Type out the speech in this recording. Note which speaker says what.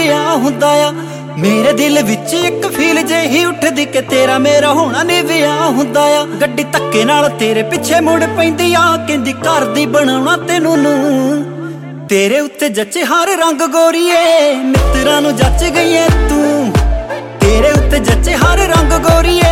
Speaker 1: ਵਿਆਹ ਹੁੰਦਾ ਆ। ਮੇਰੇ ਦਿਲ ਵਿੱਚ ਇੱਕ ਫੀਲ ਜਿਹੀ ਉੱਠਦੀ ਕਿ ਤੇਰਾ ਮੇਰਾ ਹੋਣਾ ਨੀ ਵਿਆਹ ਹੁੰਦਾ ਆ। ਗੱਡੀ ਧੱਕੇ ਨਾਲ ਤੇਰੇ ਪਿੱਛੇ ਮੁੜ ਪੈਂਦੀ ਆ, ਕਹਿੰਦੀ ਘਰ ਦੀ ਬਣਾਉਣਾ ਤੈਨੂੰ ਨੂੰ। ਤੇਰੇ ਉੱਤੇ ਜੱਚੇ ਹਰ ਰੰਗ ਗੋਰੀਏ, ਮਿੱਤਰਾਂ ਨੂੰ ਜੱਚ ਗਈ ਏ ਤੂੰ। ਤੇਰੇ ਉੱਤੇ ਜੱਚੇ ਹਰ ਰੰਗ ਗੋਰੀਏ,